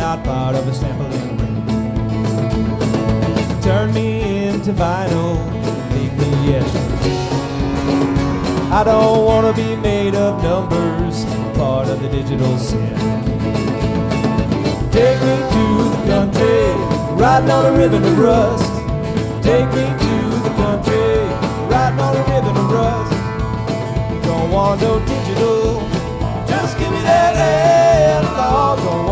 not part of a sampling ring. Turn me into vinyl, make me yesterday. I don't want to be made of numbers, part of the digital sin. Take me to the country, riding on a ribbon of rust. Take me to the country, riding on a ribbon of rust. Don't want no digital, just give me that analog. Don't